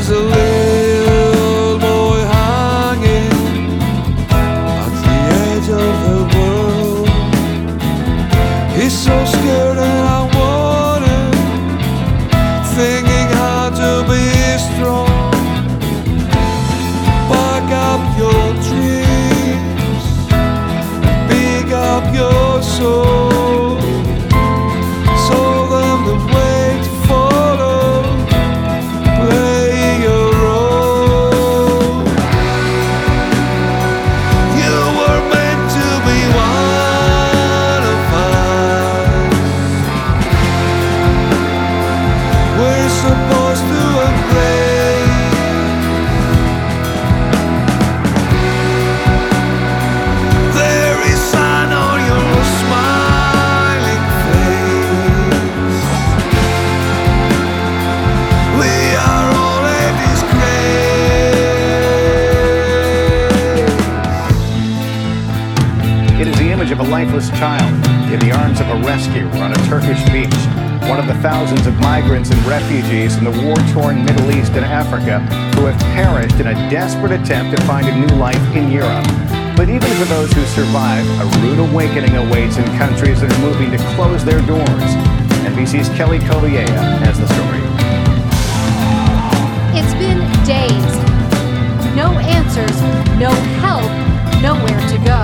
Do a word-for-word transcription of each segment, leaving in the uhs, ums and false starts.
a little boy hanging at the edge of the world. He's so scared and unwanted, thinking how to be strong. Back up your dreams, pick up your soul, show them the way to follow, play your role. You were meant to be one of us. We're supposed to embrace. There is sun on your smiling face. We are all in disgrace. It is the image of a lifeless child in the arms of a rescuer on a Turkish beach, one of the thousands of migrants and refugees in the war-torn Middle East and Africa who have perished in a desperate attempt to find a new life in Europe. But even for those who survive, a rude awakening awaits in countries that are moving to close their doors. N B C's Kelly Collier has the story. It's been days. No answers, no help, nowhere to go.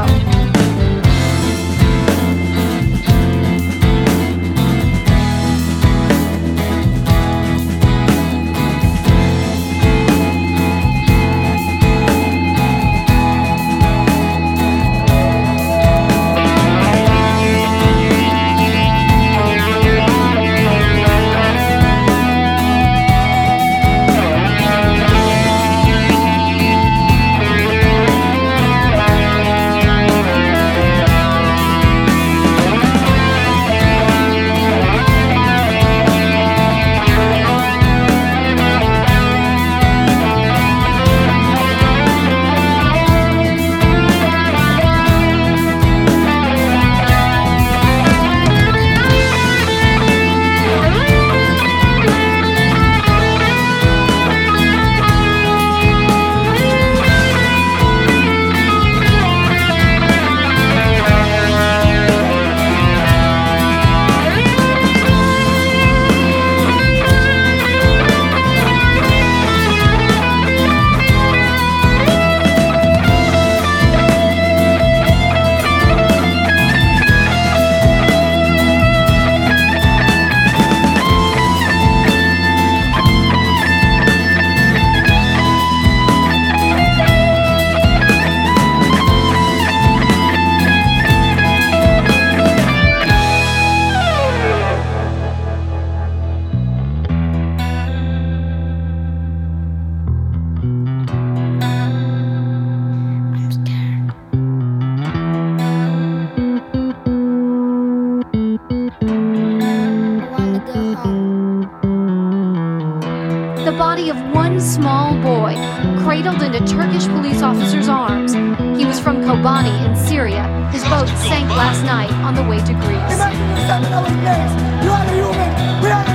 The body of one small boy, cradled into Turkish police officers' arms. He was from Kobani in Syria. His boat sank last night on the way to Greece. Imagine yourself in our place. You are a human. We are